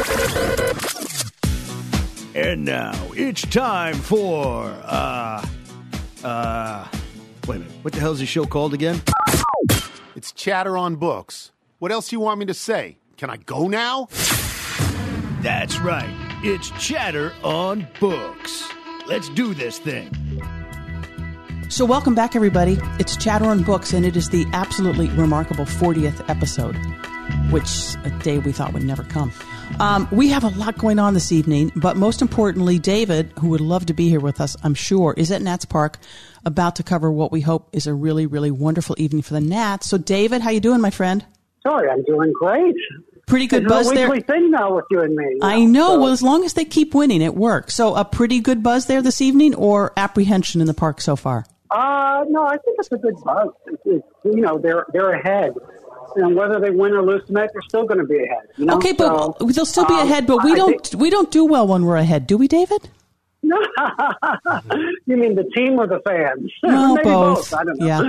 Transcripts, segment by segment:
And now it's time for, wait a minute. What the hell is the show called again? It's Chatter on Books. What else do you want me to say? Can I go now? That's right. It's Chatter on Books. Let's do this thing. So welcome back, everybody. It's Chatter on Books, and it is the absolutely remarkable 40th episode, which a day we thought would never come. We have a lot going on this evening, but most importantly, David, who would love to be here with us, I'm sure, is at Nats Park about to cover what we hope is a really, really wonderful evening for the Nats. So, David, how you doing, my friend? Sorry, I'm doing great. Pretty good it's buzz a there. weekly thing now with you and me. I know. So. Well, as long as they keep winning, it works. So, a pretty good buzz there this evening, or apprehension in the park so far? No, I think it's a good buzz. They're ahead. And whether they win or lose tonight, they're still going to be ahead. You know? Okay, but they'll still be ahead. But we don't do well when we're ahead, do we, David? No, you mean the team or the fans? No, Maybe both. I don't know. Yeah.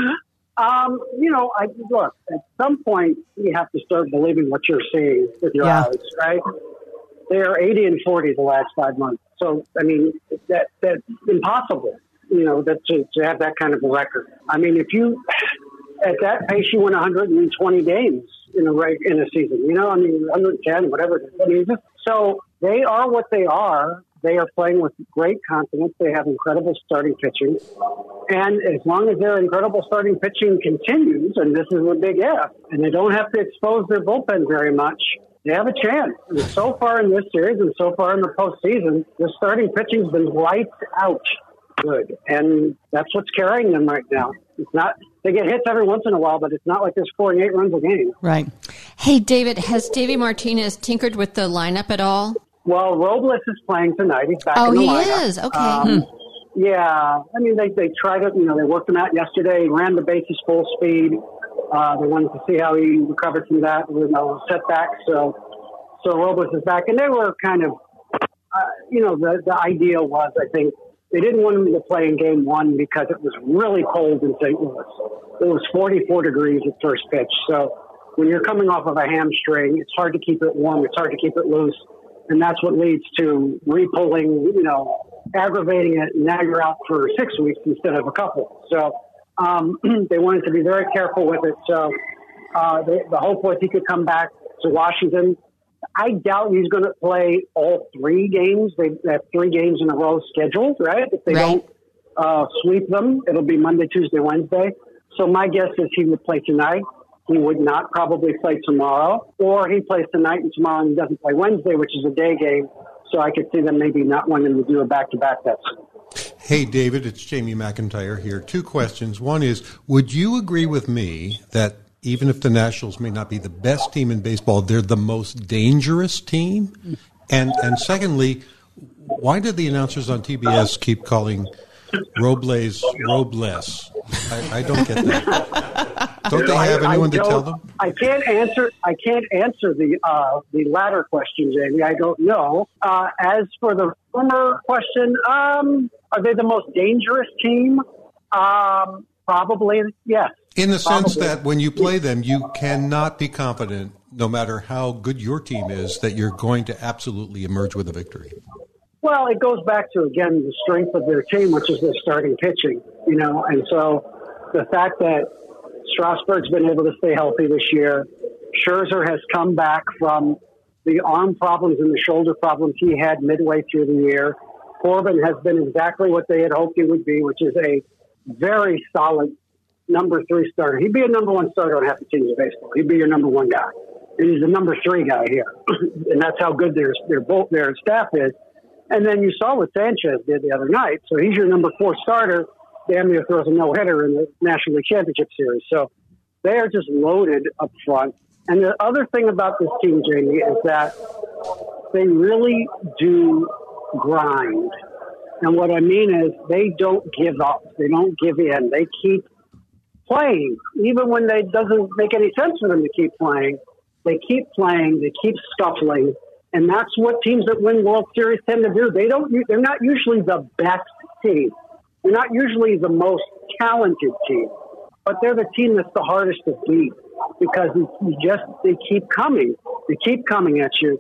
Look, at some point you have to start believing what you're seeing with your eyes, right? They are 80-40 the last 5 months. So, I mean, that's impossible. To have that kind of a record. I mean, if you at that pace, you win 120 games in a season. 110, whatever. So they are what they are. They are playing with great confidence. They have incredible starting pitching. And as long as their incredible starting pitching continues, and this is a big if, and they don't have to expose their bullpen very much, they have a chance. And so far in this series and so far in the postseason, the starting pitching's been lights out good. And that's what's carrying them right now. It's not, they get hits every once in a while, but it's not like they're scoring 8 runs a game. Right. Hey, David, has Davey Martinez tinkered with the lineup at all? Well, Robles is playing tonight. He's back in the lineup. Oh, he is? Okay. Yeah. I mean, they tried it. They worked him out yesterday, ran the bases full speed. They wanted to see how he recovered from that setback. So Robles is back. And they were kind of, the idea was, I think, they didn't want him to play in game 1 because it was really cold in St. Louis. It was 44 degrees at first pitch. So when you're coming off of a hamstring, it's hard to keep it warm. It's hard to keep it loose. And that's what leads to repulling, aggravating it. And now you're out for 6 weeks instead of a couple. So they wanted to be very careful with it. So the hope was he could come back to Washington. I doubt he's going to play all 3 games. They have 3 games in a row scheduled, right? If they don't sweep them, it'll be Monday, Tuesday, Wednesday. So my guess is he would play tonight. He would not probably play tomorrow, or he plays tonight and tomorrow and he doesn't play Wednesday, which is a day game. So I could see them maybe not wanting to do a back-to-back. Hey, David, it's Jamie McIntyre here. 2 questions. One is, would you agree with me that even if the Nationals may not be the best team in baseball, they're the most dangerous team? And secondly, why did the announcers on TBS keep calling Robles Robles? I don't get that. Don't they have anyone to tell them? I can't answer the latter question, Jamie. I don't know. As for the former question, are they the most dangerous team? Probably, yes. In the sense that when you play them, you cannot be confident, no matter how good your team is, that you're going to absolutely emerge with a victory. Well, it goes back to, again, the strength of their team, which is their starting pitching, and so the fact that Strasburg's been able to stay healthy this year, Scherzer has come back from the arm problems and the shoulder problems he had midway through the year. Corbin has been exactly what they had hoped he would be, which is a very solid number 3 starter. He'd be a number 1 starter on half the teams in baseball. He'd be your number 1 guy. And he's the number 3 guy here. And that's how good their staff is. And then you saw what Sanchez did the other night. So he's your number 4 starter. Damn near throws a no-hitter in the National League Championship Series. So they are just loaded up front. And the other thing about this team, Jamie, is that they really do grind. And what I mean is they don't give up. They don't give in. They keep playing. Even when it doesn't make any sense for them to keep playing, they keep playing. They keep scuffling. And that's what teams that win World Series tend to do. They're not usually the best team. They're not usually the most talented team. But they're the team that's the hardest to beat because they keep coming. They keep coming at you.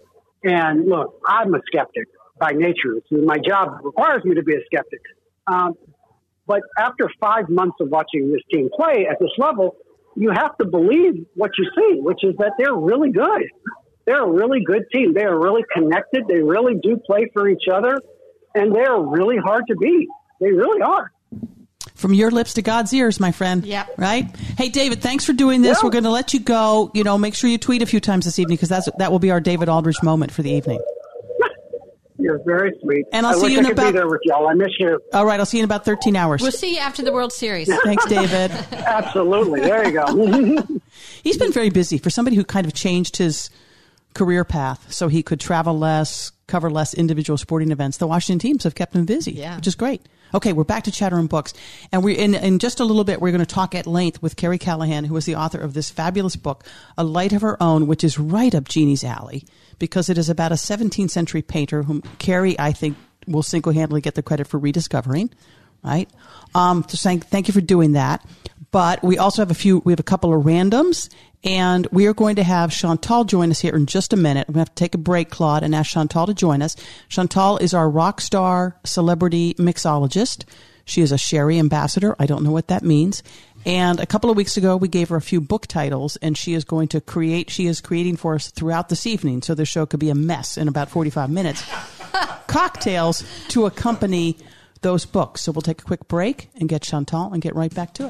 And look, I'm a skeptic by nature. My job requires me to be a skeptic. But after 5 months of watching this team play at this level, you have to believe what you see, which is that they're really good. They're a really good team. They are really connected. They really do play for each other, and they're really hard to beat. They really are. From your lips to God's ears, my friend. Yeah. Right? Hey, David, thanks for doing this. Yeah. We're going to let you go. Make sure you tweet a few times this evening, because that will be our David Aldridge moment for the evening. You're very sweet. And I'll I see wish you in I could about- be there with y'all. I miss you. All right, I'll see you in about 13 hours. We'll see you after the World Series. Thanks, David. Absolutely. There you go. He's been very busy for somebody who kind of changed his career path so he could travel less, cover less individual sporting events. The Washington teams have kept him busy, which is great. Okay, we're back to Chatter on Books. And we're in just a little bit, we're going to talk at length with Carrie Callahan, who is the author of this fabulous book, A Light of Her Own, which is right up Jeannie's alley, because it is about a 17th century painter whom Carrie, I think, will single-handedly get the credit for rediscovering, right? So saying thank you for doing that. But we also have a couple of randoms, and we are going to have Chantal join us here in just a minute. We're going to have to take a break, Claude, and ask Chantal to join us. Chantal is our rock star celebrity mixologist. She is a Sherry ambassador. I don't know what that means. And a couple of weeks ago, we gave her a few book titles, and she is creating for us throughout this evening, so the show could be a mess in about 45 minutes, cocktails to accompany those books. So we'll take a quick break and get Chantal and get right back to it.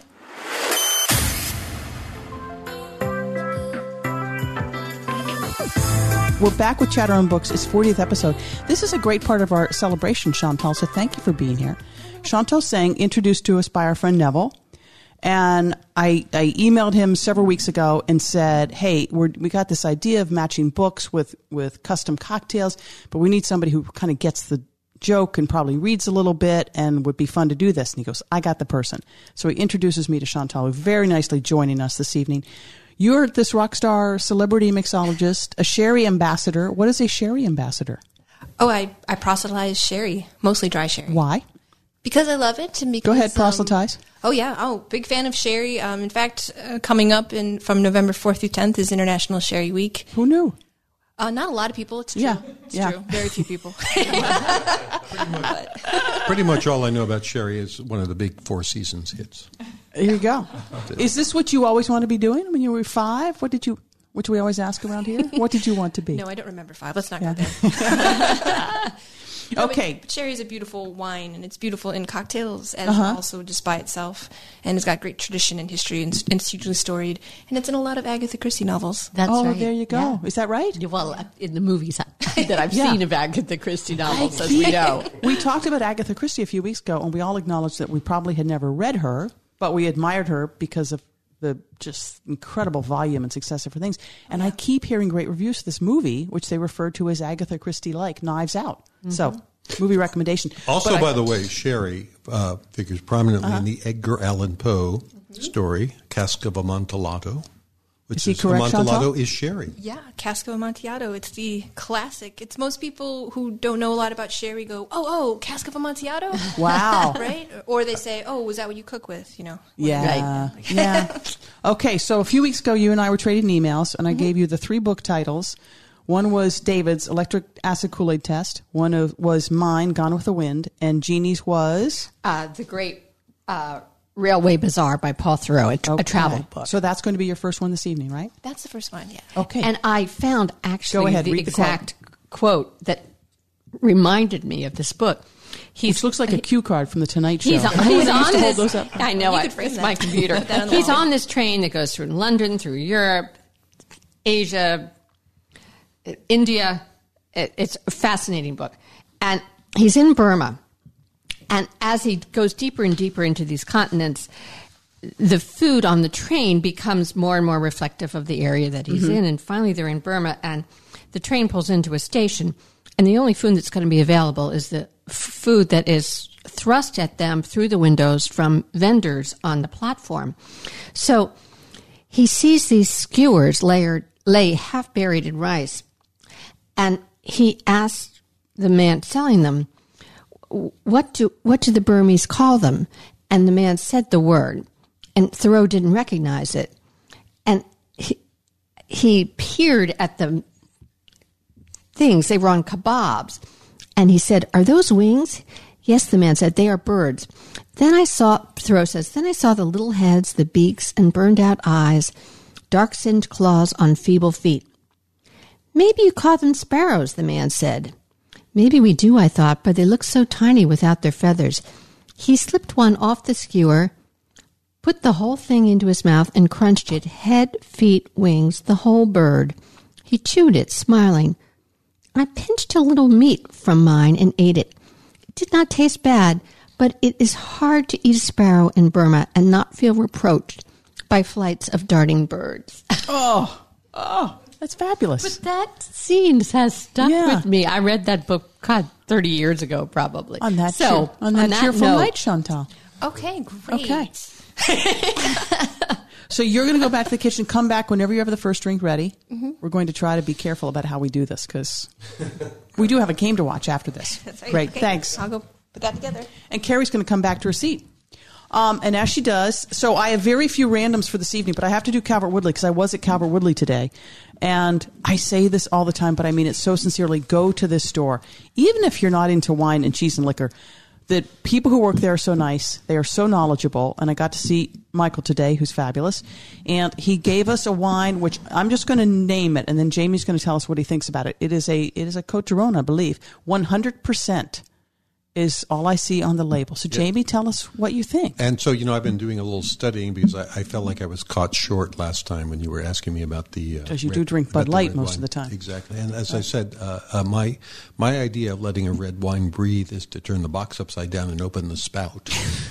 We're back with Chatter on Books. It's 40th episode. This is a great part of our celebration, Chantal, so thank you for being here. Chantal Tseng, introduced to us by our friend Neville. And I emailed him several weeks ago and said, hey, we got this idea of matching books with custom cocktails, but we need somebody who kind of gets the joke and probably reads a little bit and would be fun to do this. And he goes, I got the person. So he introduces me to Chantal, who's very nicely joining us this evening. You're this rock star celebrity mixologist, a Sherry ambassador. What is a Sherry ambassador? Oh, I proselytize sherry, mostly dry sherry. Why? Because I love it. And because, Go ahead, proselytize. Oh, yeah. Oh, big fan of sherry. In fact, coming up from November 4th through 10th is International Sherry Week. Who knew? Not a lot of people. It's true. Yeah, It's yeah. true. Very few people. Pretty much all I know about Sherry is one of the big Four Seasons hits. There you go. Is this what you always want to be doing when you were 5? Which we always ask around here? What did you want to be? No, I don't remember 5. Let's not go there. Okay. But sherry is a beautiful wine, and it's beautiful in cocktails as also just by itself. And it's got great tradition and history, and it's hugely storied. And it's in a lot of Agatha Christie novels. That's Oh, right. there you go. Yeah. Is that right? Well, in the movies that I've Yeah. seen of Agatha Christie novels, as we know. We talked about Agatha Christie a few weeks ago, and we all acknowledged that we probably had never read her, but we admired her because of the just incredible volume and success of her things. And I keep hearing great reviews for this movie, which they refer to as Agatha Christie-like, Knives Out. So, movie recommendation. Also, But by the way, Sherry figures prominently in the Edgar Allan Poe story, Cask of Amontillado. Which Is he correct, Amontillado Chantal? is sherry. Yeah, Cask of Amontillado. It's the classic. It's most people who don't know a lot about sherry go, oh, Cask of Amontillado? Wow. Right? Or they say, oh, was that what you cook with? Yeah. Yeah. Okay, so a few weeks ago, you and I were trading emails, and I gave you the 3 book titles. One was David's Electric Acid Kool-Aid Test. One was mine, Gone with the Wind. And Jeannie's was? The great Railway Bazaar by Paul Thoreau, a travel book. So that's going to be your first one this evening, right? That's the first one, yeah. Okay. And I found Go actually ahead, the read the exact quote that reminded me of this book. Which looks like a cue card from the Tonight Show. He's on Everyone used to hold this. those up. I know You it. could frame It's that. my computer. Put that on the He's wall. on this train that goes through London, through Europe, Asia, India. It's a fascinating book. And he's in Burma. And as he goes deeper and deeper into these continents, the food on the train becomes more and more reflective of the area that he's in. And finally, they're in Burma, and the train pulls into a station. And the only food that's going to be available is the food that is thrust at them through the windows from vendors on the platform. So he sees these skewers lay half buried in rice. And he asks the man selling them, what do the Burmese call them? And the man said the word, and Thoreau didn't recognize it. And he peered at the things. They were on kebabs. And he said, "Are those wings?" "Yes," the man said, "they are birds." Thoreau says, "Then I saw the little heads, the beaks, and burned out eyes, dark-singed claws on feeble feet." "Maybe you call them sparrows," the man said. "Maybe we do," I thought, "but they look so tiny without their feathers." He slipped one off the skewer, put the whole thing into his mouth, and crunched it, head, feet, wings, the whole bird. He chewed it, smiling. I pinched a little meat from mine and ate it. It did not taste bad, but it is hard to eat a sparrow in Burma and not feel reproached by flights of darting birds. Oh, that's fabulous. But that scene has stuck Yeah. with me. I read that book, 30 years ago, probably. On that that cheerful note- night, Chantal. Okay, great. Okay. So you're going to go back to the kitchen, come back whenever you have the first drink ready. Mm-hmm. We're going to try to be careful about how we do this because we do have a game to watch after this. That's right. Great, Okay. thanks. I'll go put that together. And Carrie's going to come back to her seat. And as she does, so I have very few randoms for this evening, but I have to do Calvert Woodley because I was at Calvert Woodley today. And I say this all the time, but I mean it so sincerely. Go to this store. Even if you're not into wine and cheese and liquor, the people who work there are so nice. They are so knowledgeable. And I got to see Michael today, who's fabulous. And he gave us a wine, which I'm just going to name it. And then Jamie's going to tell us what he thinks about it. It is a Côte d'Aron, I believe. 100% is all I see on the label. So Jamie, tell us what you think. And so, I've been doing a little studying because I felt like I was caught short last time when you were asking me about the... Because you do drink Bud Light most of the time. Exactly. And as I said, my idea of letting a red wine breathe is to turn the box upside down and open the spout.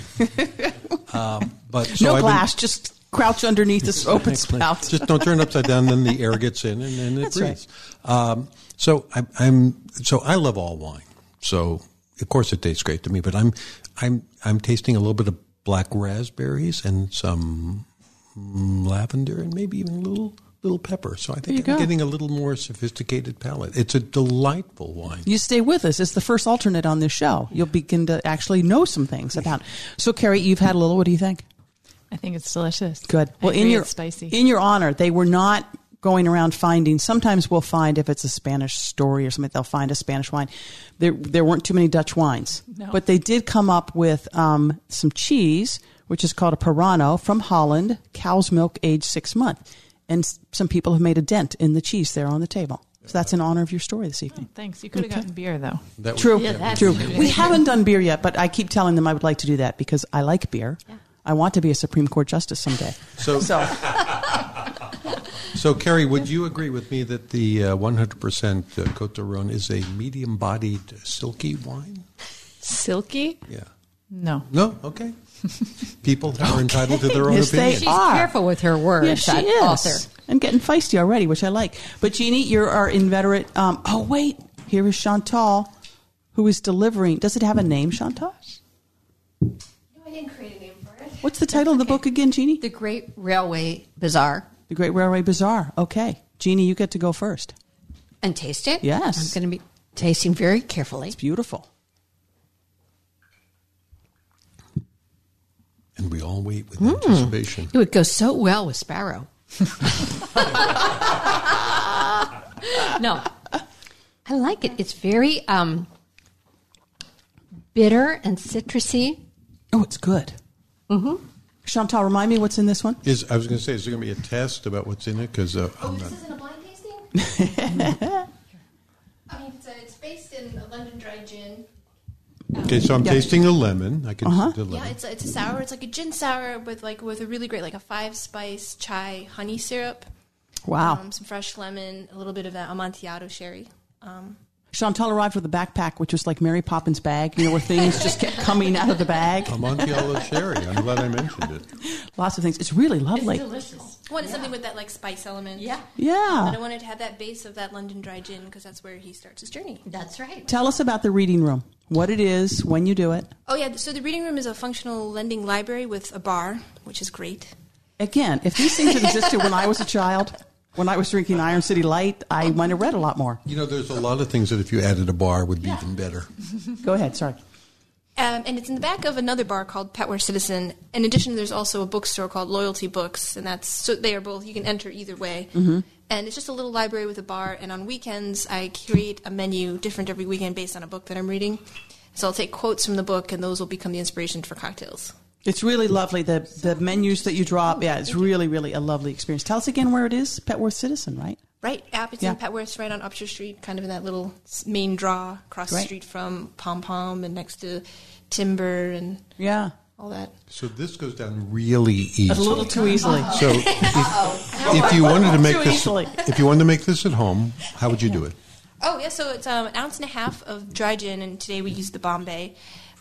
No glass, just crouch underneath this open spout. Just don't turn it upside down, then the air gets in and it That's breathes. Right. So I love all wine. So... Of course, it tastes great to me, but I'm tasting a little bit of black raspberries and some lavender and maybe even a little pepper. So I think I'm getting a little more sophisticated palate. It's a delightful wine. You stay with us. It's the first alternate on this show. You'll begin to actually know some things about. So, Carrie, you've had a little. What do you think? I think it's delicious. Good. Well, it's spicy. In your honor, they were not going around finding. Sometimes we'll find if it's a Spanish story or something, they'll find a Spanish wine. There weren't too many Dutch wines, but they did come up with some cheese, which is called a Parano from Holland, cow's milk, aged 6 months, and some people have made a dent in the cheese there on the table. So that's in honor of your story this evening. Oh, thanks. You could have gotten beer though. True. We haven't done beer yet, but I keep telling them I would like to do that because I like beer. Yeah. I want to be a Supreme Court justice someday. So, Carrie, would you agree with me that the 100% Côte d'Aron is a medium-bodied, silky wine? Silky? Yeah. No. No? Okay. People are entitled to their own Yes, opinion. She's careful with her words. Yes, she is. Author. And getting feisty already, which I like. But, Jeannie, you're our inveterate. Here is Chantal, who is delivering. Does it have a name, Chantal? No, I didn't create a name for it. What's the title of the book again, Jeannie? The Great Railway Bazaar. The Great Railway Bazaar. Okay. Jeannie, you get to go first. And taste it? Yes. I'm going to be tasting very carefully. It's beautiful. And we all wait with anticipation. It would go so well with Sparrow. No. I like it. It's very bitter and citrusy. Oh, it's good. Mm-hmm. Chantal, remind me what's in this one? I was going to say, is there going to be a test about what's in it? Because This isn't a blind tasting? I mean, it's based in a London dry gin. Okay, so I'm tasting the lemon. I can see the lemon. Yeah, it's a sour. It's like a gin sour with a really great, like a 5-spice chai honey syrup. Wow. Some fresh lemon, a little bit of that Amontillado sherry. Chantal arrived with a backpack, which was like Mary Poppins' bag, where things just kept coming out of the bag. Amontillado sherry. I'm glad I mentioned it. Lots of things. It's really lovely. It's delicious. I wanted something with that like spice element. Yeah. Yeah. But I wanted to have that base of that London dry gin because that's where he starts his journey. That's right. Tell us about the reading room. What it is, when you do it. Oh, yeah. So the reading room is a functional lending library with a bar, which is great. Again, if these things existed when I was a child, when I was drinking Iron City Light, I might have read a lot more. There's a lot of things that if you added a bar would be even better. Go ahead, sorry. And it's in the back of another bar called Petware Citizen. In addition, there's also a bookstore called Loyalty Books, and so they are both. You can enter either way. Mm-hmm. And it's just a little library with a bar. And on weekends, I curate a menu different every weekend based on a book that I'm reading. So I'll take quotes from the book, and those will become the inspiration for cocktails. It's really lovely. The menus that you drop, it's really, really a lovely experience. Tell us again where it is. Petworth Citizen, right? Right. It's in Petworth, right on Upshur Street, kind of in that little main draw across the street from Pom Pom and next to Timber and all that. So this goes down really easy. A little too easily. So if you wanted to make this at home, how would you do it? Oh, yeah, so it's an ounce and a half of dry gin, and today we used the Bombay.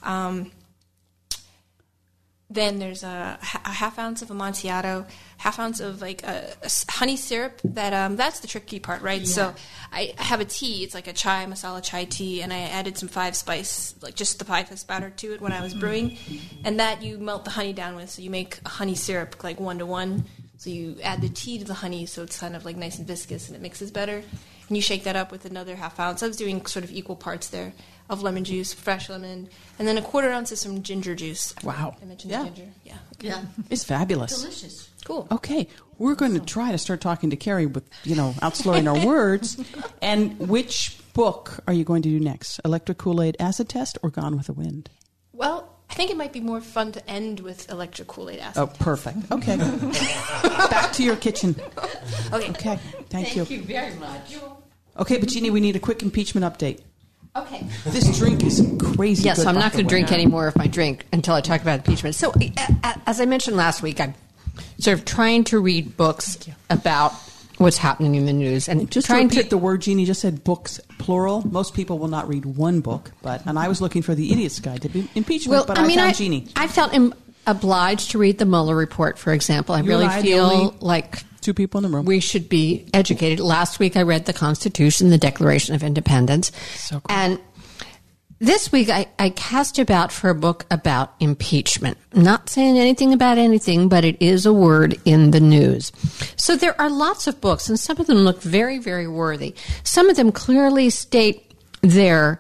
Then there's a half ounce of Amontillado, half ounce of like a honey syrup. That's the tricky part, right? Yeah. So I have a tea. It's like a chai masala chai tea, and I added some 5-spice, like just the 5-spice powder to it when I was brewing, and that you melt the honey down with. So you make a honey syrup like 1-to-1. So you add the tea to the honey, so it's kind of like nice and viscous, and it mixes better. And you shake that up with another half ounce. I was doing sort of equal parts there of lemon juice, fresh lemon, and then a 1/4 ounce of some ginger juice. Wow. I mentioned the ginger. Yeah. Okay. Yeah. It's fabulous. Delicious. Cool. Okay. We're going to try to start talking to Carrie with, outslowing our words. And which book are you going to do next? Electric Kool-Aid Acid Test or Gone with the Wind? Well, I think it might be more fun to end with Electric Kool-Aid Acid. Oh, perfect. Okay. Back to your kitchen. Okay. Okay. Thank you. Thank you very much. Okay, but Jeannie, we need a quick impeachment update. Okay. This drink is crazy. Yes, good, so I'm by not the going to way. drink any more of my drink until I talk about impeachment. So, as I mentioned last week, I'm sort of trying to read books about what's happening in the news, and Just trying to repeat the word, Jeannie just said books, plural. Most people will not read one book, and I was looking for the Idiot's Guide to Impeachment, but I found Jeannie. I felt obliged to read the Mueller report, for example. I You really and I, the feel only like two people in the room. we should be educated. Last week I read the Constitution, the Declaration of Independence. So cool. And this week I cast about for a book about impeachment. Not saying anything about anything, but it is a word in the news. So there are lots of books, and some of them look very, very worthy. Some of them clearly state their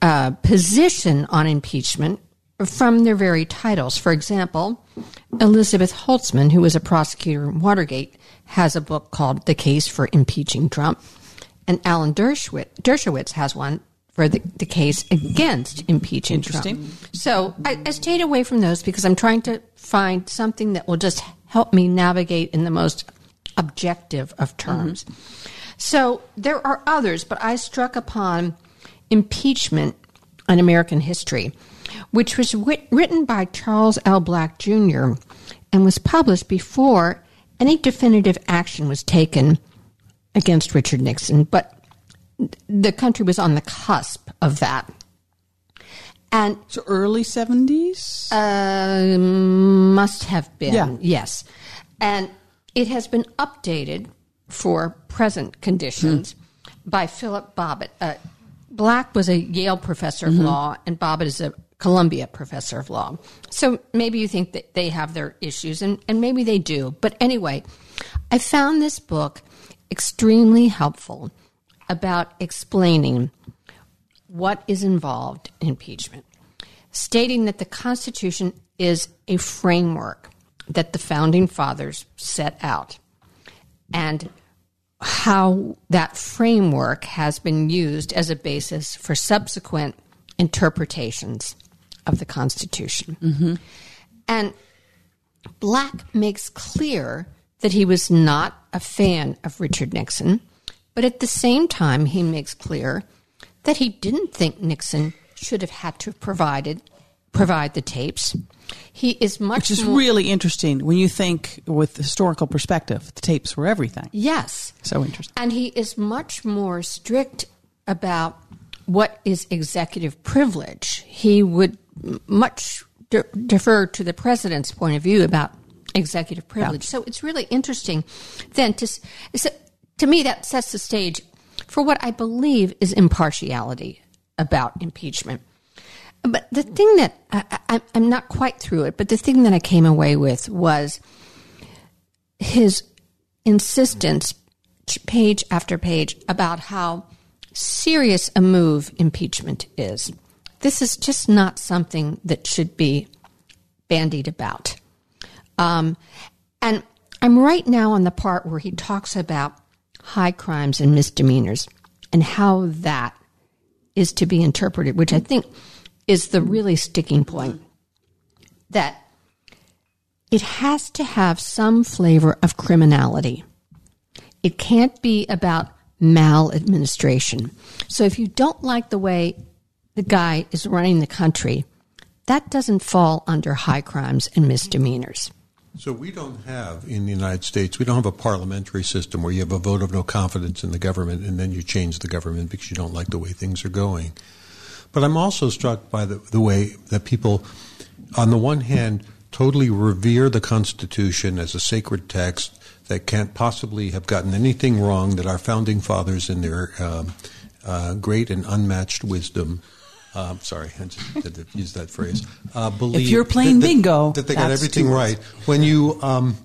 position on impeachment from their very titles. For example, Elizabeth Holtzman, who was a prosecutor in Watergate, has a book called The Case for Impeaching Trump. And Alan Dershowitz has one for the case against impeaching Interesting. Trump. So I stayed away from those because I'm trying to find something that will just help me navigate in the most objective of terms. Mm-hmm. So there are others, but I struck upon Impeachment in American History, which was written by Charles L. Black Jr. and was published before any definitive action was taken against Richard Nixon, but the country was on the cusp of that. And So early 70s? must have been, yes. And it has been updated for present conditions by Philip Bobbitt. Black was a Yale professor of law, and Bobbitt is a Columbia professor of law. So maybe you think that they have their issues, and maybe they do. But anyway, I found this book extremely helpful about explaining what is involved in impeachment, stating that the Constitution is a framework that the Founding Fathers set out, and how that framework has been used as a basis for subsequent interpretations of the Constitution. Mm-hmm. And Black makes clear that he was not a fan of Richard Nixon, but at the same time he makes clear that he didn't think Nixon should have had to provide the tapes. He is much Which is more, really interesting when you think with the historical perspective. The tapes were everything. Yes. So interesting. And he is much more strict about what is executive privilege. He would much defer to the president's point of view about executive privilege. So it's really interesting then to me that sets the stage for what I believe is impartiality about impeachment. But the thing that I'm not quite through it, but the thing that I came away with was his insistence, page after page, about how serious a move impeachment is. This is just not something that should be bandied about. And I'm right now on the part where he talks about high crimes and misdemeanors and how that is to be interpreted, which I think is the really sticking point, that it has to have some flavor of criminality. It can't be about maladministration. So if you don't like the way the guy is running the country, that doesn't fall under high crimes and misdemeanors. So we don't have, in the United States, we don't have a parliamentary system where you have a vote of no confidence in the government and then you change the government because you don't like the way things are going. But I'm also struck by the way that people, on the one hand, totally revere the Constitution as a sacred text that can't possibly have gotten anything wrong, that our founding fathers in their great and unmatched wisdom, sorry, I just had to use that phrase, believe if you're playing bingo, that they got everything right. When you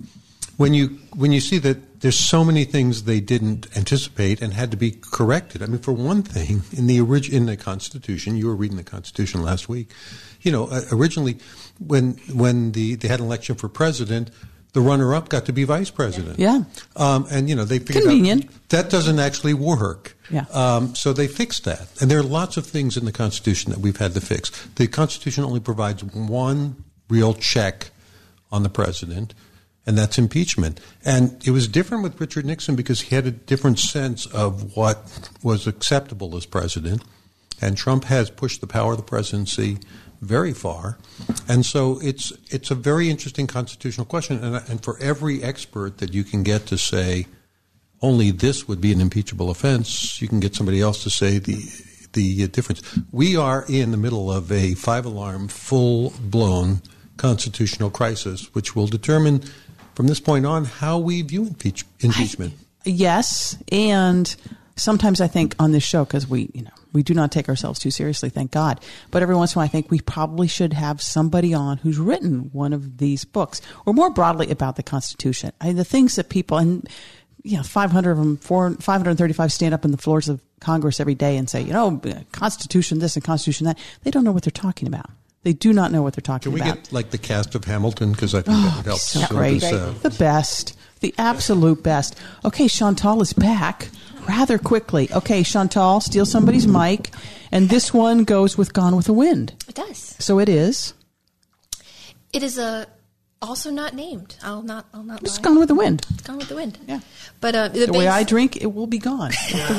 see that there's so many things they didn't anticipate and had to be corrected. I mean, for one thing, in the Constitution, you were reading the Constitution last week. You know, originally, when they had an election for president, the runner-up got to be vice president. Yeah. And, you know, they figured Convenient. out that doesn't actually work. Yeah. So they fixed that. And there are lots of things in the Constitution that we've had to fix. The Constitution only provides one real check on the president, and that's impeachment. And it was different with Richard Nixon because he had a different sense of what was acceptable as president. And Trump has pushed the power of the presidency very far. And so it's a very interesting constitutional question. And for every expert that you can get to say only this would be an impeachable offense, you can get somebody else to say the difference. We are in the middle of a 5-alarm, full-blown constitutional crisis, which will determine from this point on how we view impeachment. Yes, and sometimes I think on this show, because we do not take ourselves too seriously, thank God. But every once in a while, I think we probably should have somebody on who's written one of these books, or more broadly about the Constitution. The things that people, and 500 of them, 535 stand up in the floors of Congress every day and say, Constitution this and Constitution that. They don't know what they're talking about. They do not know what they're talking about. Can we get like the cast of Hamilton? Because I think that would help. So great. The best. The absolute best. Okay, Chantal is back rather quickly. Okay, Chantal, steal somebody's mic. And this one goes with Gone with the Wind. It does. So it is. It is also not named. I'll not It's lie. Gone with the Wind. It's Gone with the Wind. Yeah. But the way I drink, it will be gone.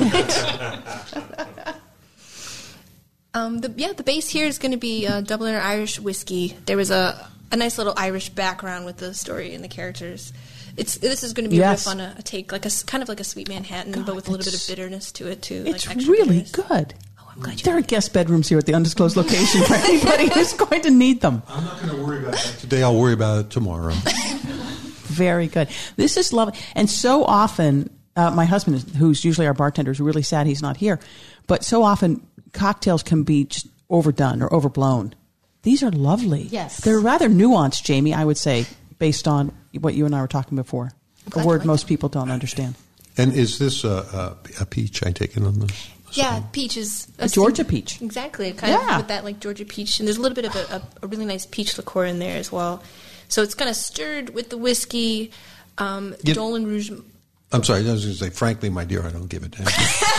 The base here is going to be Dublin Irish whiskey. There was a nice little Irish background with the story and the characters. This is going to be a riff on a take, like kind of like a Sweet Manhattan, but with a little bit of bitterness to it too. It's like extra really bitterness. good. Oh, I'm glad you There are guest bedrooms here at the undisclosed location for anybody who's going to need them. I'm not going to worry about that today. I'll worry about it tomorrow. Very good. This is lovely. And so often, my husband, who's usually our bartender, is really sad he's not here. But so often, cocktails can be just overdone or overblown. These are lovely. Yes. They're rather nuanced, Jamie, I would say, based on what you and I were talking before. A word most people don't understand. And is this a peach, I take it, on the Yeah, peach is A Georgia peach. Exactly, kind of with that like Georgia peach, and there's a little bit of a really nice peach liqueur in there as well. So it's kind of stirred with the whiskey. Dolan Rouge. I'm sorry, I was going to say, frankly, my dear, I don't give a damn.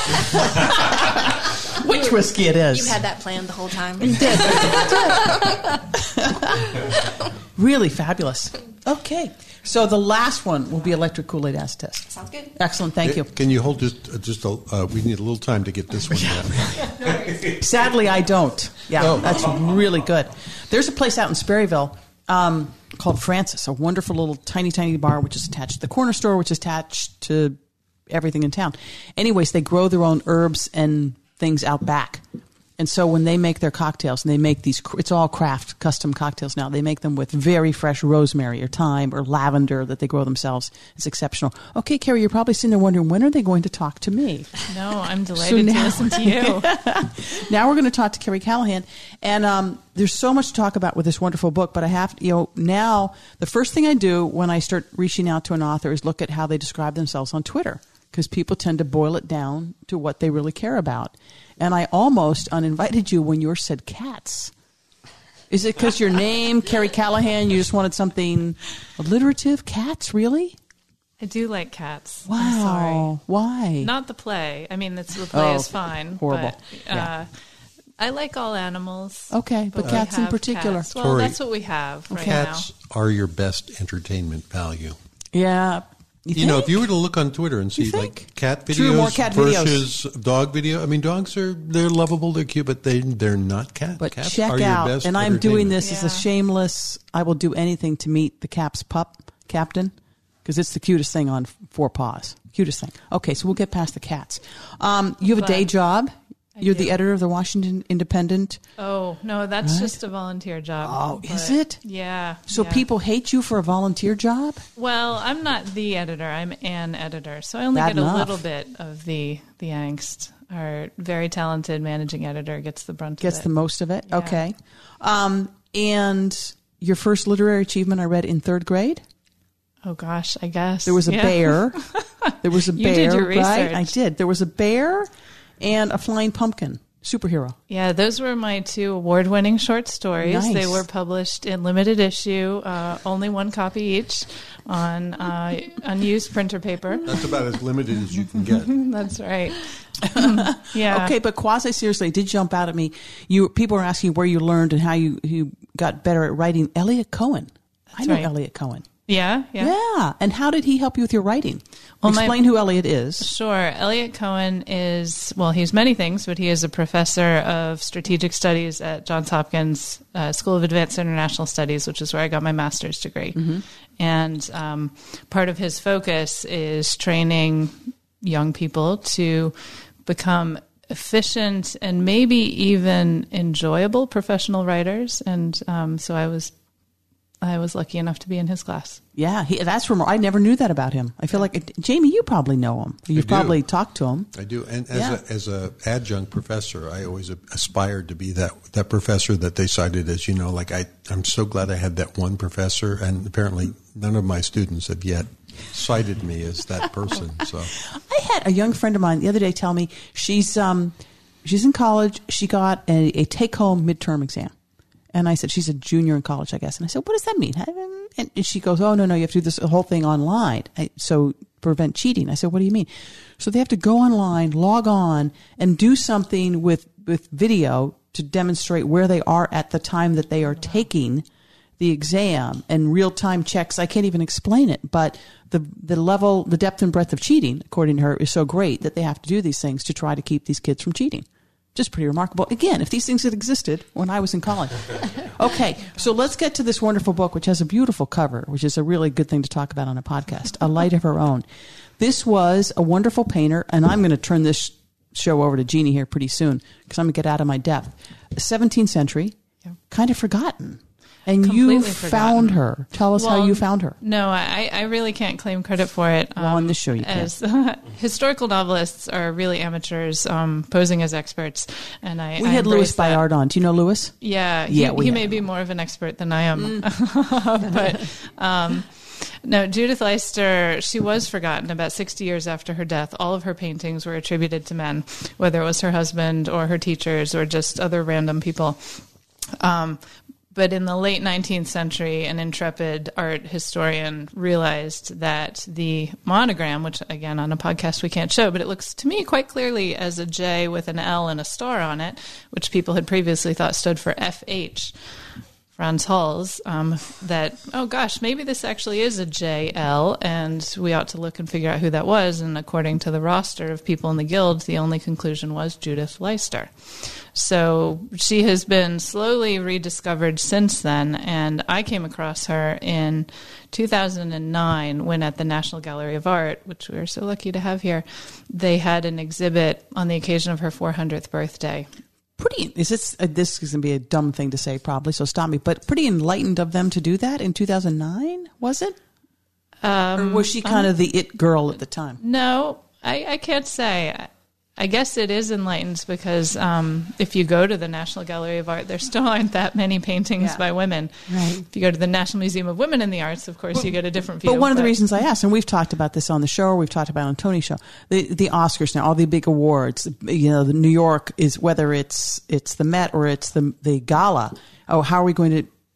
Which whiskey it is. You had that planned the whole time. Really fabulous. Okay. So the last one will be electric Kool-Aid acid test. Sounds good. Excellent. Thank you. Can you hold we need a little time to get this one down. Sadly, I don't. Yeah, Oh. that's really good. There's a place out in Sperryville called Francis, a wonderful little tiny, tiny bar which is attached to the corner store, which is attached to everything in town. Anyways, they grow their own herbs and things out back. And so when they make their cocktails, and they make these, it's all craft, custom cocktails now. They make them with very fresh rosemary or thyme or lavender that they grow themselves. It's exceptional. Okay, Carrie, you're probably sitting there wondering, when are they going to talk to me? No, I'm delighted to listen to you. Now we're going to talk to Carrie Callahan. And there's so much to talk about with this wonderful book, but I have to, now the first thing I do when I start reaching out to an author is look at how they describe themselves on Twitter, because people tend to boil it down to what they really care about. And I almost uninvited you when yours said cats. Is it because your name, Carrie Callahan, you just wanted something alliterative? Cats, really? I do like cats. Wow. I'm sorry. Why? Not the play. I mean, the play is fine. Horrible. But, I like all animals. Okay, but we cats in have particular. Cats. Well, Tori, that's what we have right Cats now. are your best entertainment value. Yeah. You know, if you were to look on Twitter and see like cat videos versus dog video, I mean, dogs they're lovable, they're cute, but they're not cat. But Cats check are your out, best and I'm doing entertainment. this as a shameless, I will do anything to meet the Cap's pup, Captain, because it's the cutest thing on four paws. Cutest thing. Okay, so we'll get past the cats. You have a day job. You're the editor of the Washington Independent. Oh, no, that's just a volunteer job. Oh, is it? Yeah. So people hate you for a volunteer job? Well, I'm not the editor. I'm an editor. So I only get a little bit of the angst. Our very talented managing editor gets the brunt of it. Gets the most of it? Yeah. Okay. And your first literary achievement I read in third grade? Oh, gosh, I guess. There was a bear. There was a bear, did your right? research. I did. There was a bear and a flying pumpkin. Superhero. Yeah, those were my two award-winning short stories. Nice. They were published in limited issue, only one copy each, on unused printer paper. That's about as limited as you can get. That's right. Yeah. Okay, but quasi seriously, it did jump out at me. People were asking where you learned and how you got better at writing. Elliot Cohen. I know Elliot Cohen. Yeah. And how did he help you with your writing? Explain who Elliot is. Sure. Elliot Cohen is, well, he's many things, but he is a professor of strategic studies at Johns Hopkins School of Advanced International Studies, which is where I got my master's degree. Mm-hmm. And part of his focus is training young people to become efficient and maybe even enjoyable professional writers. And so I was lucky enough to be in his class. Yeah, that's remarkable. I never knew that about him. I feel like, Jamie, you probably know him. You've probably talked to him. I do. And as a adjunct professor, I always aspired to be that professor that they cited as, like I'm so glad I had that one professor, and apparently none of my students have yet cited me as that person. So I had a young friend of mine the other day tell me she's in college. She got a take-home midterm exam. And I said, she's a junior in college, I guess. And I said, what does that mean? And she goes, oh, no, you have to do this whole thing online. So prevent cheating. I said, what do you mean? So they have to go online, log on, and do something with video to demonstrate where they are at the time that they are taking the exam, and real-time checks. I can't even explain it, but the level, the depth and breadth of cheating, according to her, is so great that they have to do these things to try to keep these kids from cheating. Just pretty remarkable. Again, if these things had existed when I was in college. Okay, so let's get to this wonderful book, which has a beautiful cover, which is a really good thing to talk about on a podcast, A Light of Her Own. This was a wonderful painter, and I'm going to turn this show over to Jeannie here pretty soon because I'm going to get out of my depth. 17th century, kind of forgotten. And completely you forgotten. Found her. Tell us how you found her. No, I really can't claim credit for it. Well, on this show you can. Historical novelists are really amateurs, posing as experts. And we had Louis Bayard on. Do you know Louis? Yeah. He may be more of an expert than I am. But no, Judith Leister, she was forgotten about 60 years after her death. All of her paintings were attributed to men, whether it was her husband or her teachers or just other random people. But in the late 19th century, an intrepid art historian realized that the monogram, which, again, on a podcast we can't show, but it looks to me quite clearly as a J with an L and a star on it, which people had previously thought stood for FH. Franz Hals, that, oh gosh, maybe this actually is a JL, and we ought to look and figure out who that was. And according to the roster of people in the guild, the only conclusion was Judith Leister. So she has been slowly rediscovered since then, and I came across her in 2009 when at the National Gallery of Art, which we are so lucky to have here, they had an exhibit on the occasion of her 400th birthday. This is going to be a dumb thing to say probably, so stop me, but pretty enlightened of them to do that in 2009, was it? Or was she kind of the it girl at the time? No, I can't say. I guess it is enlightened because if you go to the National Gallery of Art, there still aren't that many paintings by women. Right. If you go to the National Museum of Women in the Arts, of course, you get a different view. But one of the reasons I asked, and we've talked about this on the show, or we've talked about it on Tony's show, the Oscars now, all the big awards, the New York is, whether it's the Met or it's the gala. Oh, how are we going to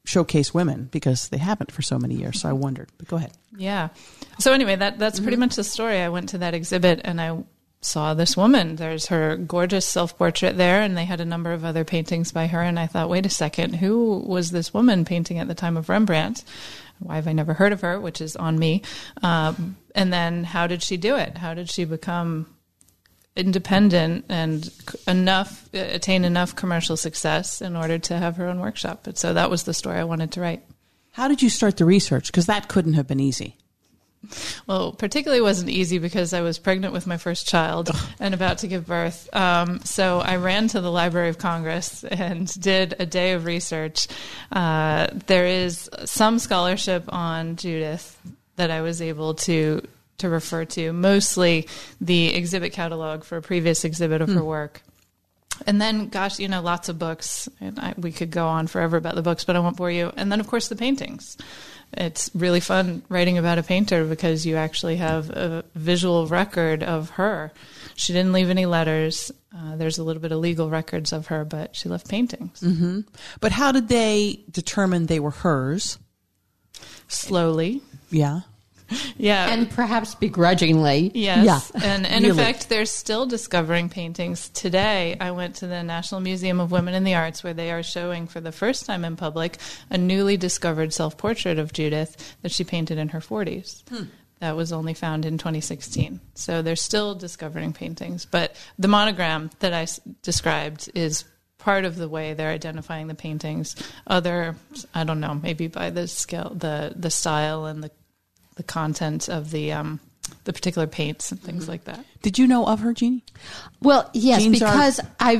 showcase women because they haven't for so many years. So I wondered. But go ahead. Yeah. So anyway, that's pretty much the story. I went to that exhibit and I saw this woman. There's her gorgeous self-portrait there, and they had a number of other paintings by her. And I thought, wait a second, who was this woman painting at the time of Rembrandt? Why have I never heard of her? Which is on me. And then how did she do it? How did she become independent and attain enough commercial success in order to have her own workshop? And so that was the story I wanted to write. How did you start the research? Because that couldn't have been easy. Well, particularly wasn't easy because I was pregnant with my first child and about to give birth. So I ran to the Library of Congress and did a day of research. There is some scholarship on Judith that I was able to refer to, mostly the exhibit catalog for a previous exhibit of her work. And then, gosh, lots of books. And we could go on forever about the books, but I won't bore you. And then, of course, the paintings. It's really fun writing about a painter because you actually have a visual record of her. She didn't leave any letters. There's a little bit of legal records of her, but she left paintings. Mm-hmm. But how did they determine they were hers? Slowly. Yeah. Yeah. And perhaps begrudgingly. Yes. Yeah. And really? In fact, they're still discovering paintings. Today, I went to the National Museum of Women in the Arts where they are showing for the first time in public a newly discovered self-portrait of Judith that she painted in her 40s. That was only found in 2016. So they're still discovering paintings. But the monogram that I described is part of the way they're identifying the paintings. Other, I don't know, maybe by the scale, the style and the content of the particular paints and things like that. Did you know of her, Jeannie? Well, yes, Jean's because I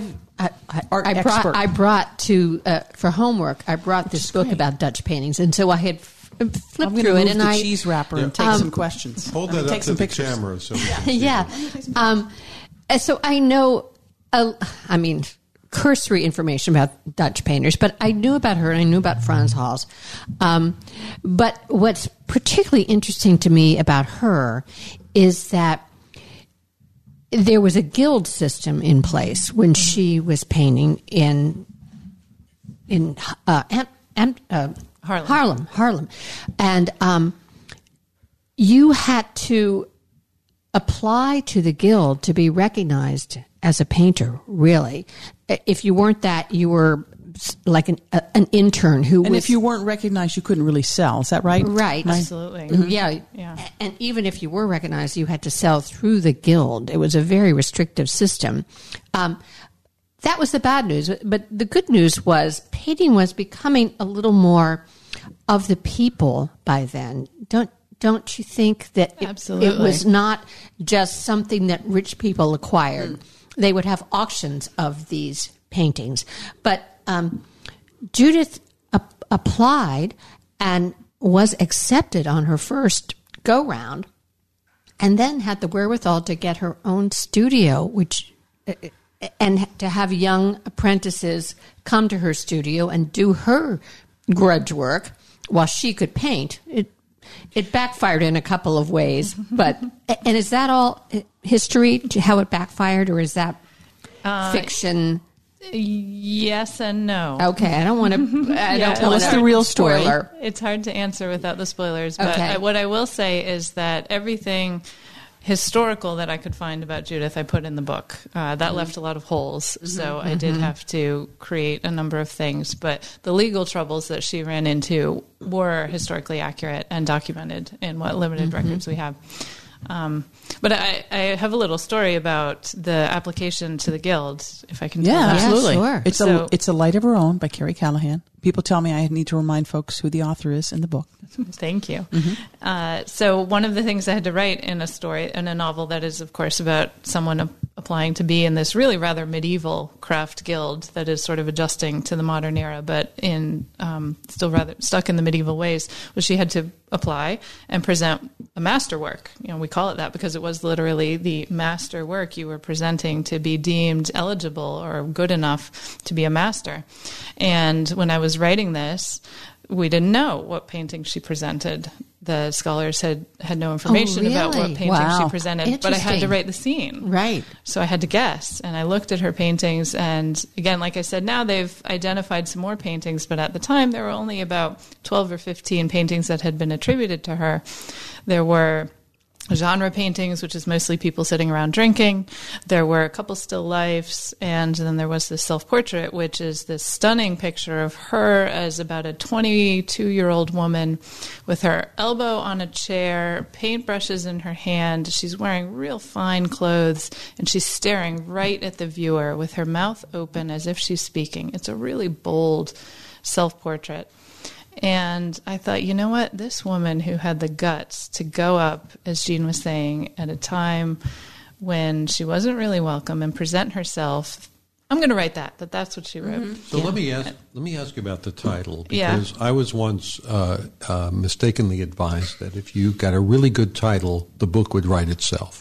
brought to for homework. I brought this book about Dutch paintings, and so I had flipped through it, and I cheese wrapper and take some questions. Hold that up to the camera, so yeah. So I know. Cursory information about Dutch painters, but I knew about her and I knew about Frans Hals. But what's particularly interesting to me about her is that there was a guild system in place when she was painting in Haarlem. And you had to apply to the guild to be recognized as a painter, really. If you weren't that, you were like an intern who was... And if you weren't recognized, you couldn't really sell. Is that right? Right. Absolutely. Mm-hmm. Yeah. And even if you were recognized, you had to sell through the guild. It was a very restrictive system. That was the bad news. But the good news was painting was becoming a little more of the people by then. Don't you think that it was not just something that rich people acquired? They would have auctions of these paintings. But Judith applied and was accepted on her first go-round and then had the wherewithal to get her own studio, and to have young apprentices come to her studio and do her grudge work while she could paint. It backfired in a couple of ways, and is that all history, how it backfired, or is that fiction? Yes and no. Okay, I don't want to. Tell us the real story. Spoiler. It's hard to answer without the spoilers, but Okay. what I will say is that everything historical that I could find about Judith, I put in the book. That left a lot of holes, so I did have to create a number of things. But the legal troubles that she ran into were historically accurate and documented in what limited records we have. But I have a little story about the application to the Guild, if I can tell that. Absolutely. Yeah, sure. It's A Light of Her Own by Carrie Callahan. People tell me I need to remind folks who the author is in the book. Thank you. So one of the things I had to write in a novel that is, of course, about someone applying to be in this really rather medieval craft guild that is sort of adjusting to the modern era, but in still rather stuck in the medieval ways, was she had to apply and present a masterwork. We call it that because it was literally the master work you were presenting to be deemed eligible or good enough to be a master. And when I was writing this, we didn't know what painting she presented. The scholars had no information about what painting she presented, but I had to write the scene. Right. So I had to guess, and I looked at her paintings, and again, like I said, now they've identified some more paintings, but at the time there were only about 12 or 15 paintings that had been attributed to her. There were genre paintings, which is mostly people sitting around drinking. There were a couple still lifes, and then there was this self-portrait, which is this stunning picture of her as about a 22-year-old woman with her elbow on a chair, paintbrushes in her hand. She's wearing real fine clothes, and she's staring right at the viewer with her mouth open as if she's speaking. It's a really bold self-portrait. And I thought, you know what? This woman who had the guts to go up, as Jean was saying, at a time when she wasn't really welcome and present herself, I'm going to write that's what she wrote. Mm-hmm. So let me ask you about the title, because I was once mistakenly advised that if you got a really good title, the book would write itself.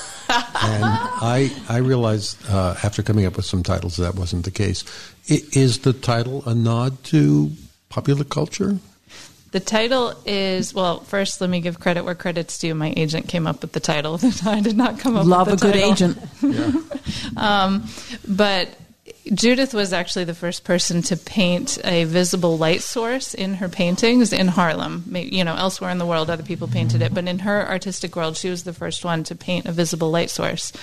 And I realized after coming up with some titles that wasn't the case. Is the title a nod to popular culture? The title is, well, first let me give credit where credit's due. My agent came up with the title. I did not come up Love with the title. Love a good agent. But Judith was actually the first person to paint a visible light source in her paintings in Harlem. You know, elsewhere in the world, other people painted it. But in her artistic world, she was the first one to paint a visible light source.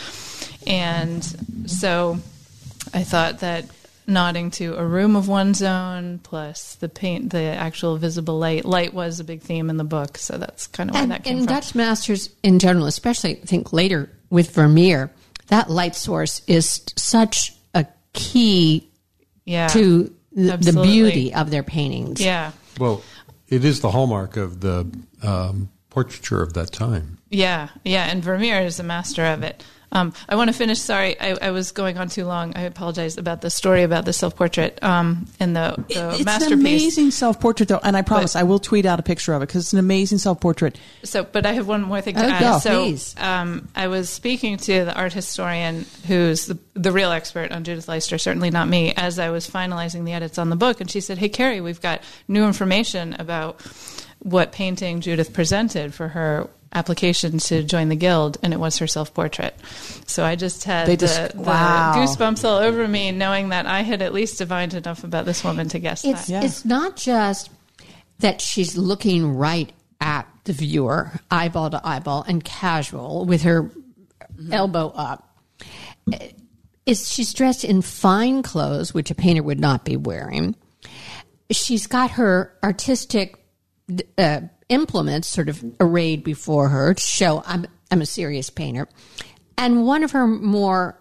And so I thought that nodding to a room of one's own, plus the actual visible light was a big theme in the book, so that's kind of where that came from. And Dutch masters in general, especially I think later with Vermeer, that light source is such a key to the beauty of their paintings. Yeah. Well, it is the hallmark of the portraiture of that time. Yeah, and Vermeer is a master of it. I want to finish. Sorry, I was going on too long. I apologize about the story about the self-portrait and the it's masterpiece. An amazing self-portrait, though, and I promise I will tweet out a picture of it because it's an amazing self-portrait. So, but I have one more thing to add. Go, so, please. I was speaking to the art historian who's the real expert on Judith Leister, certainly not me, as I was finalizing the edits on the book, and she said, "Hey, Carrie, we've got new information about what painting Judith presented for her application to join the guild," and it was her self-portrait. So I just had the goosebumps all over me knowing that I had at least divined enough about this woman to guess that. It's not just that she's looking right at the viewer, eyeball to eyeball, and casual with her elbow up. She's dressed in fine clothes, which a painter would not be wearing. She's got her artistic implements sort of arrayed before her to show I'm a serious painter. And one of her more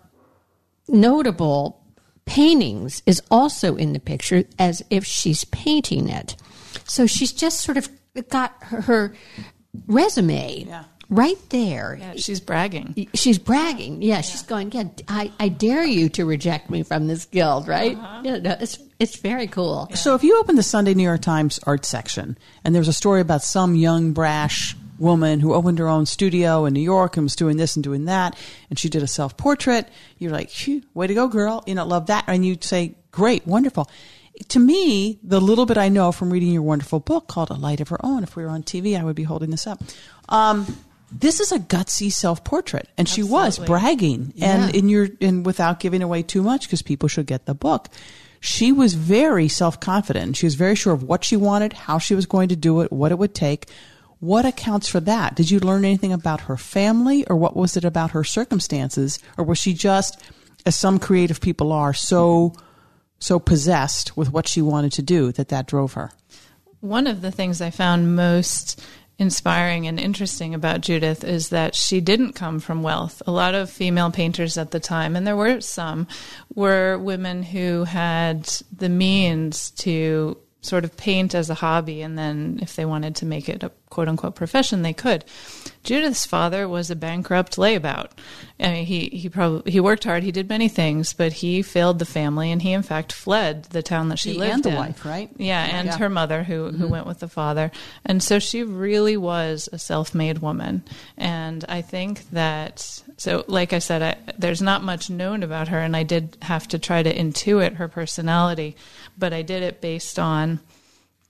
notable paintings is also in the picture as if she's painting it. So she's just sort of got her resume right there. Yeah, she's bragging. She's bragging. Yeah, she's going, I dare you to reject me from this guild, right? Uh-huh. Yeah, no, it's very cool. Yeah. So if you open the Sunday New York Times art section, and there's a story about some young, brash woman who opened her own studio in New York and was doing this and doing that, and she did a self-portrait, you're like, phew, way to go, girl. Love that. And you'd say, great, wonderful. To me, the little bit I know from reading your wonderful book called A Light of Her Own, if we were on TV, I would be holding this up. This is a gutsy self-portrait, and she was bragging, and without giving away too much, because people should get the book. She was very self-confident. She was very sure of what she wanted, how she was going to do it, what it would take. What accounts for that? Did you learn anything about her family, or what was it about her circumstances, or was she just, as some creative people are, so possessed with what she wanted to do that drove her? One of the things I found most inspiring and interesting about Judith is that she didn't come from wealth. A lot of female painters at the time, and there were some, were women who had the means to sort of paint as a hobby, and then if they wanted to make it a quote-unquote profession, they could. Judith's father was a bankrupt layabout. I mean, he worked hard, he did many things, but he failed the family, and he in fact fled the town that she lived in. And the wife, right? Yeah, and her mother who went with the father. And so she really was a self-made woman. And I think that, so like I said, there's not much known about her, and I did have to try to intuit her personality, but I did it based on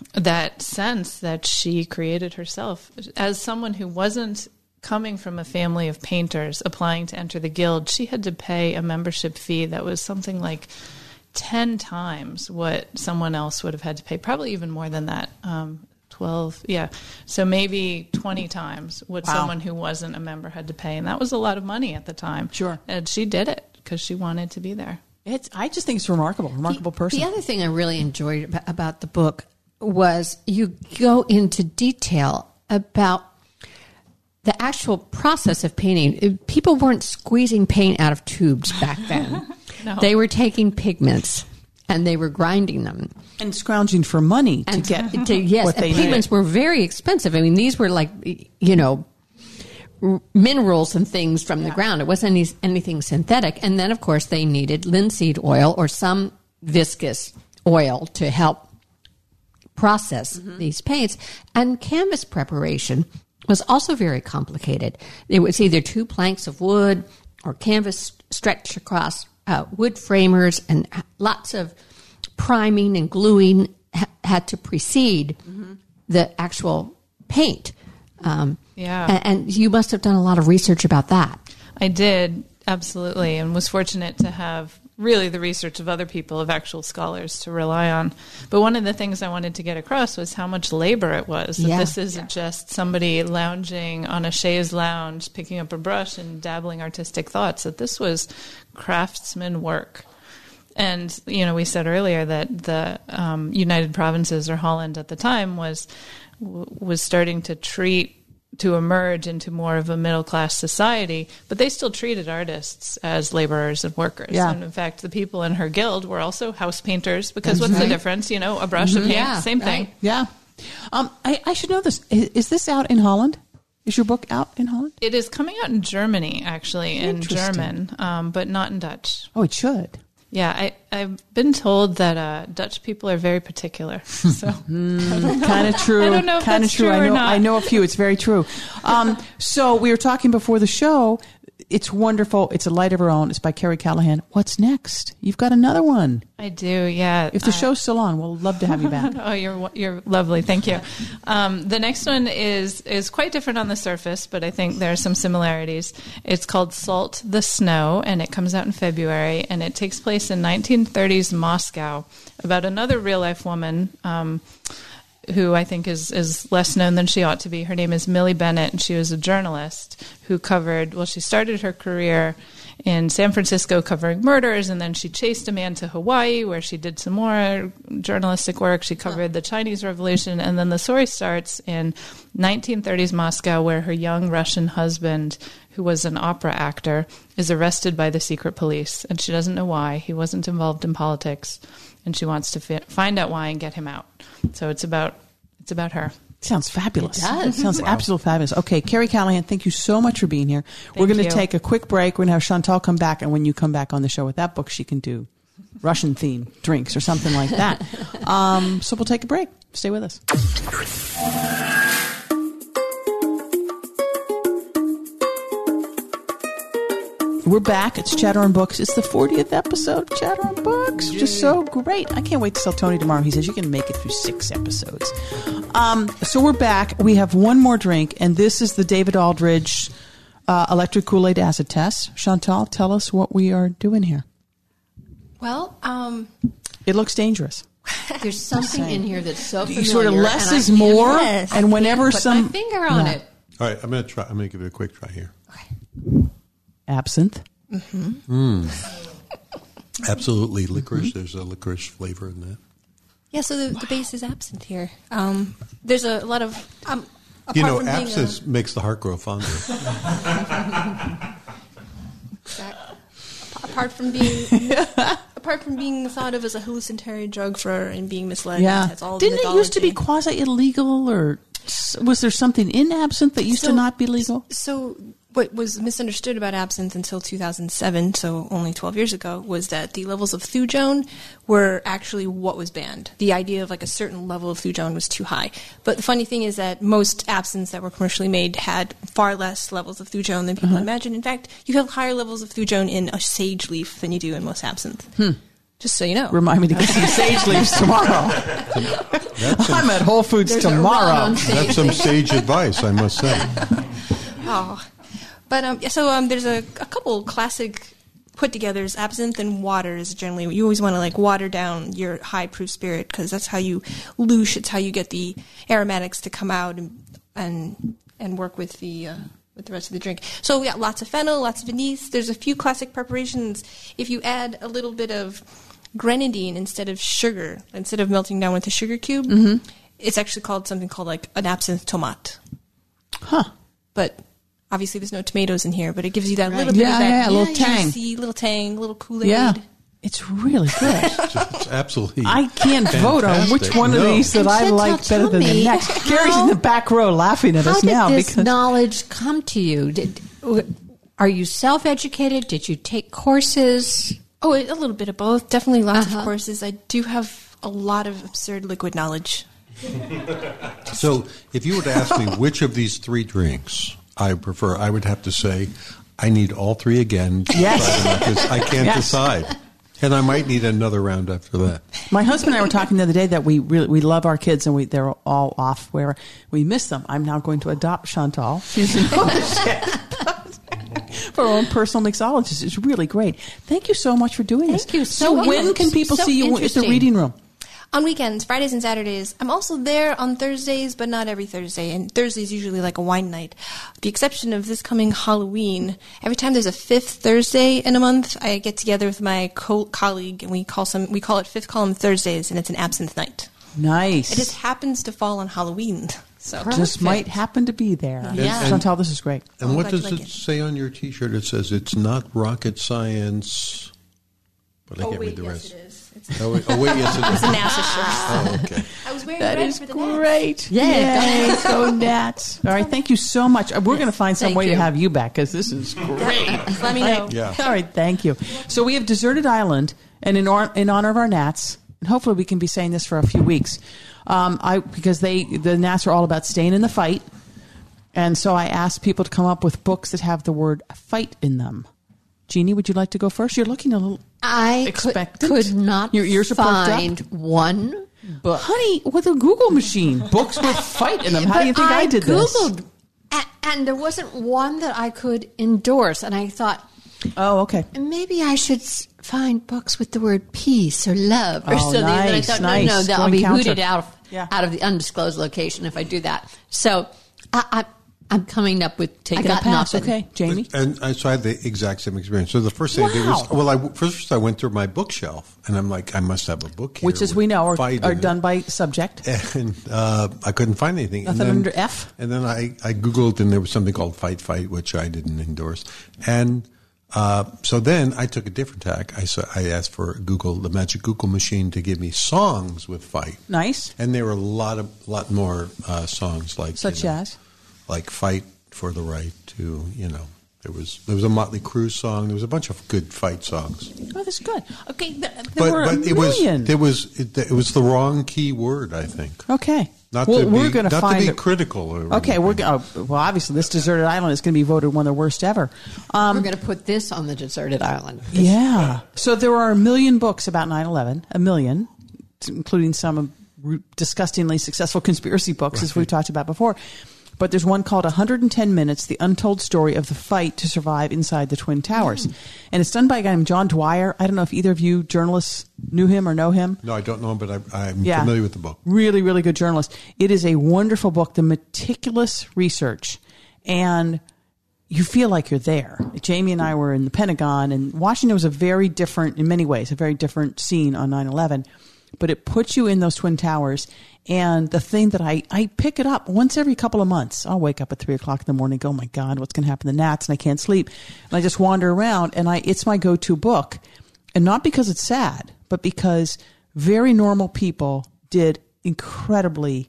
that sense that she created herself. As someone who wasn't coming from a family of painters applying to enter the guild, she had to pay a membership fee that was something like 10 times what someone else would have had to pay, probably even more than that. 12, yeah. So maybe 20 times what someone who wasn't a member had to pay. And that was a lot of money at the time. Sure. And she did it because she wanted to be there. I just think it's remarkable person. The other thing I really enjoyed about the book was you go into detail about the actual process of painting. People weren't squeezing paint out of tubes back then. No. They were taking pigments and they were grinding them. And scrounging for money to get yes, what they and pigments were very expensive. I mean, these were like, minerals and things from the ground. It wasn't anything synthetic. And then, of course, they needed linseed oil or some viscous oil to help process these paints. And canvas preparation was also very complicated. It was either 2 planks of wood or canvas stretched across wood framers, and lots of priming and gluing had to precede the actual paint. And you must have done a lot of research about that. I did, absolutely, and was fortunate to have really the research of other people, of actual scholars to rely on. But one of the things I wanted to get across was how much labor it was. That this isn't just somebody lounging on a chaise lounge, picking up a brush and dabbling artistic thoughts, that this was craftsman work. And, we said earlier that the United Provinces, or Holland at the time, was starting to emerge into more of a middle-class society, but they still treated artists as laborers and workers. Yeah. And in fact, the people in her guild were also house painters, because what's the difference? A brush of paint, same thing. Yeah. I should know this. Is this out in Holland? Is your book out in Holland? It is coming out in Germany, actually, in German, but not in Dutch. Oh, it should. Yeah, I've been told that Dutch people are very particular. So kind of true. I don't know if kind of that's true. true or not. I know a few. It's very true. So we were talking before the show. It's wonderful. It's a light of her own. It's by Carrie Callahan. What's next? You've got another one. I do, yeah. If the show's still on, we'll love to have you back. Oh, you're lovely. Thank you. The next one is quite different on the surface, but I think there are some similarities. It's called Salt the Snow, and it comes out in February, and it takes place in 1930s Moscow, about another real-life woman who I think is less known than she ought to be. Her name is Millie Bennett, and she was a journalist who she started her career in San Francisco covering murders, and then she chased a man to Hawaii, where she did some more journalistic work. She covered the Chinese Revolution, and then the story starts in 1930s Moscow, where her young Russian husband, who was an opera actor, is arrested by the secret police, and she doesn't know why. He wasn't involved in politics, and she wants to find out why and get him out. So it's about her. Sounds fabulous. It does. Sounds absolutely fabulous. Okay, Carrie Callahan, thank you so much for being here. We're going to take a quick break. We're going to have Chantal come back, and when you come back on the show with that book, she can do Russian-themed drinks or something like that. So we'll take a break. Stay with us. We're back. It's Chatter on Books. It's the 40th episode of Chatter on Books. Just so great. I can't wait to tell Tony tomorrow. He says you can make it through 6 episodes. So we're back. We have one more drink, and this is the David Aldridge Electric Kool-Aid Acid Test. Chantal, tell us what we are doing here. Well, It looks dangerous. There's something in here that's so familiar. Sort of less is more, and whenever put my finger on it. All right, I'm going to try. I'm going to give it a quick try here. Okay. Absinthe. Absolutely licorice. There's a licorice flavor in that. yeah, so the base is absinthe here. There's a lot of... absinthe makes the heart grow fonder. Apart from being thought of as a hallucinatory drug and being misled. Yeah. It's all Didn't it used to be quasi-illegal, or was there something in absinthe that used to not be legal? So what was misunderstood about absinthe until 2007, so only 12 years ago, was that the levels of thujone were actually what was banned. The idea of like a certain level of thujone was too high. But the funny thing is that most absinthes that were commercially made had far less levels of thujone than people imagine. In fact, you have higher levels of thujone in a sage leaf than you do in most absinthe. Just so you know. Remind me to get some sage leaves tomorrow. I'm at Whole Foods There's tomorrow. That's some sage advice, I must say. Oh, but there's a couple classic put-togethers. Absinthe and water is generally, you always want to like water down your high-proof spirit because that's how you loosh. It's how you get the aromatics to come out and work with the rest of the drink. So we got lots of fennel, lots of anise. There's a few classic preparations. If you add a little bit of grenadine instead of sugar, instead of melting down with a sugar cube, it's actually called something called like an absinthe tomate. Huh. But obviously there's no tomatoes in here, but it gives you that little bit Yeah, of that a little tang. juicy, little tang, little Kool-Aid. Yeah. It's really good. It's absolutely. I can't vote on which fantastic. one of No. these that I Chantal, like better than the tell me, next. Gary's in the back row laughing at How us did now this because knowledge come to you? Are you self-educated? Did you take courses? Oh, a little bit of both. Definitely lots of courses. I do have a lot of absurd liquid knowledge. So, if you were to ask me which of these three drinks I prefer, I would have to say I need all three again. Yes. Because I can't Yes. decide. And I might need another round after that. my husband and I were talking the other day that we love our kids and they're all off where we miss them. I'm now going to adopt Chantal. She's an for our own personal mixologist. It's really great. Thank you so much for doing this. Thank you so much. when can people So see you at the interesting. reading room? On weekends, Fridays and Saturdays. I'm also there on Thursdays, but not every Thursday. And Thursday's usually like a wine night. With the exception of this coming Halloween, every time there's a fifth Thursday in a month, I get together with my colleague and we call it Fifth Column Thursdays, and it's an absinthe night. Nice. It just happens to fall on Halloween. So just might happen to be there. Yeah. Chantal, this is great. And I'm what glad you does like it it. say on your T-shirt? It says it's not rocket science, but I can't read the rest. it is. Oh, wait, yes, it It's is. a NASA shirt. Oh, okay. I was wearing That red is for the Nats. great. Yeah. Yay, go Nats. All right, thank you so much. We're going to find some Thank way to you. have you back because this is great. Let me know. Yeah. All right, thank you. So we have Deserted Island, and in honor of our Nats, and hopefully we can be saying this for a few weeks, because the Nats are all about staying in the fight, and so I asked people to come up with books that have the word fight in them. Jeannie, would you like to go first? You're looking a little I expectant. could not Your ears are perked up? find one book. Honey, with a Google machine, books with fight in them. How do you think I did this? Googled, and there wasn't one that I could endorse. And I thought, Oh, okay. maybe I should find books with the word peace or love or Oh, something. And I nice, thought, nice. no, Going I'll be counter. hooted out Yeah. of the undisclosed location if I do that. So I'm coming up with I I got got pass. nothing. Okay, Jamie. And so I had the exact same experience. So the first thing I did was, first I went through my bookshelf, and I'm like, I must have a book here. Which, as we know, fight are in it. done by subject. And I couldn't find anything. Nothing under F? And then I Googled, and there was something called Fight, which I didn't endorse. And so then I took a different tack. I asked for the Magic Google machine to give me songs with fight. Nice. And there were a lot more songs like Such as? like Fight for the Right to, there was a Motley Crue song. There was a bunch of good fight songs. Oh, that's good. Okay, there were a But million. it was the wrong key word, I think. Okay. Not well, to we're be, going not find to be it. critical. Or Okay, well, obviously, this deserted island is going to be voted one of the worst ever. We're going to put this on the deserted island. Yeah. So there are a million books about 9/11, a million, including some disgustingly successful conspiracy books, as we've talked about before. But there's one called 110 Minutes, The Untold Story of the Fight to Survive Inside the Twin Towers. And it's done by a guy named John Dwyer. I don't know if either of you journalists knew him or know him. No, I don't know him, but I'm familiar with the book. Really, really good journalist. It is a wonderful book, the meticulous research. And you feel like you're there. Jamie and I were in the Pentagon, and Washington was in many ways, a very different scene on 9/11. But it puts you in those Twin Towers. And the thing that I pick it up once every couple of months. I'll wake up at 3 o'clock in the morning and go, oh my God, what's going to happen to the Nats? And I can't sleep. And I just wander around, and it's my go-to book. And not because it's sad, but because very normal people did incredibly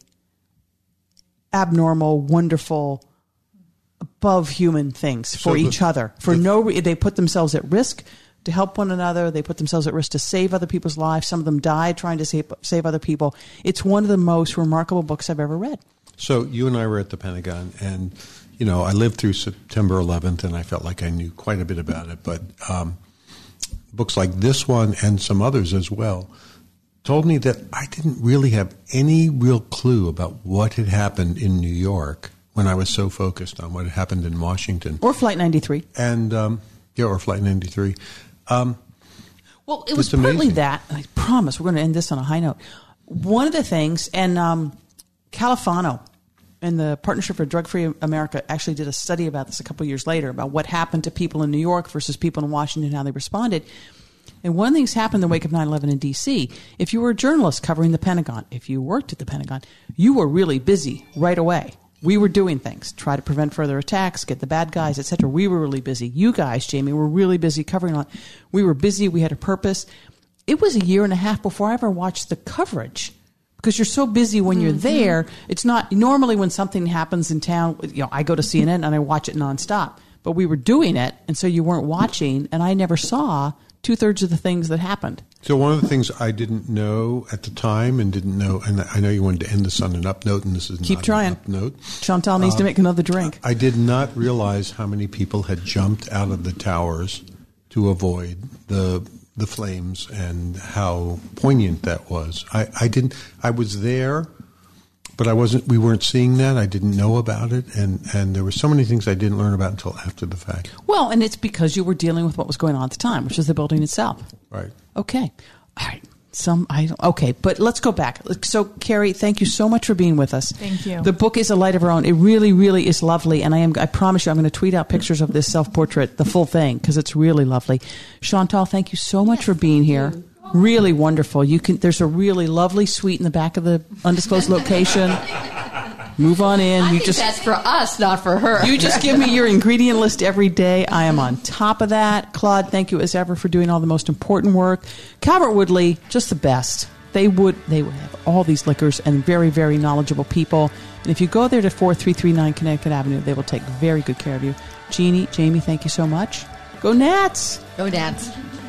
abnormal, wonderful, above human things for each other. They put themselves at risk to help one another. They put themselves at risk to save other people's lives. Some of them died trying to save other people. It's one of the most remarkable books I've ever read. So you and I were at the Pentagon, and I lived through September 11th, and I felt like I knew quite a bit about it. But books like this one and some others as well, told me that I didn't really have any real clue about what had happened in New York when I was so focused on what had happened in Washington. Or Flight 93. And, or Flight 93. Well, it was partly amazing. that. And I promise we're going to end this on a high note. One of the things, and Califano and the Partnership for Drug-Free America actually did a study about this a couple of years later, about what happened to people in New York versus people in Washington, how they responded. And one of the things happened in the wake of 9/11 in D.C. If you were a journalist covering the Pentagon, if you worked at the Pentagon, you were really busy right away. We were doing things, try to prevent further attacks, get the bad guys, etc. We were really busy. You guys, Jamie, were really busy covering on. We were busy. We had a purpose. It was a year and a half before I ever watched the coverage, because you're so busy when you're there. It's not normally when something happens in town. I go to CNN and I watch it nonstop. But we were doing it, and so you weren't watching, and I never saw 2/3 of the things that happened. So one of the things I didn't know at the time and didn't know, and I know you wanted to end this on an up note, and this is Keep not trying. an up note. Chantal needs to make another drink. I did not realize how many people had jumped out of the towers to avoid the flames and how poignant that was. I was there, but we weren't seeing that. I didn't know about it, and there were so many things I didn't learn about until after the fact. Well, and it's because you were dealing with what was going on at the time, which is the building itself. Right. Okay. All right. Okay, but let's go back. So, Carrie, thank you so much for being with us. Thank you. The book is A Light of Our Own. It really, really is lovely, and I promise you I'm going to tweet out pictures of this self-portrait, the full thing, because it's really lovely. Chantal, thank you so much for being here. Really wonderful. There's a really lovely suite in the back of the undisclosed location. Move on in. I think that's for us, not for her. You just give me your ingredient list every day. I am on top of that. Claude, thank you as ever for doing all the most important work. Calvert Woodley, just the best. They would have all these liquors and very, very knowledgeable people. And if you go there to 4339 Connecticut Avenue, they will take very good care of you. Jeannie, Jamie, thank you so much. Go Nats! Go Nats.